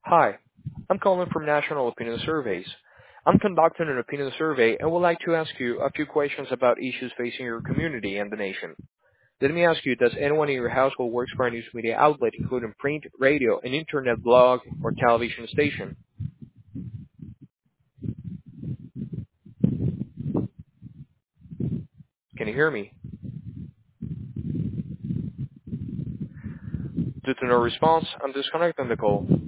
Hi, I'm calling from National Opinion Surveys. I'm conducting an opinion survey and would like to ask you a few questions about issues facing your community and the nation. Let me ask you, does anyone in your household work for a news media outlet, including print, radio, an internet blog, or television station? Can you hear me? Due to no response, I'm disconnecting the call.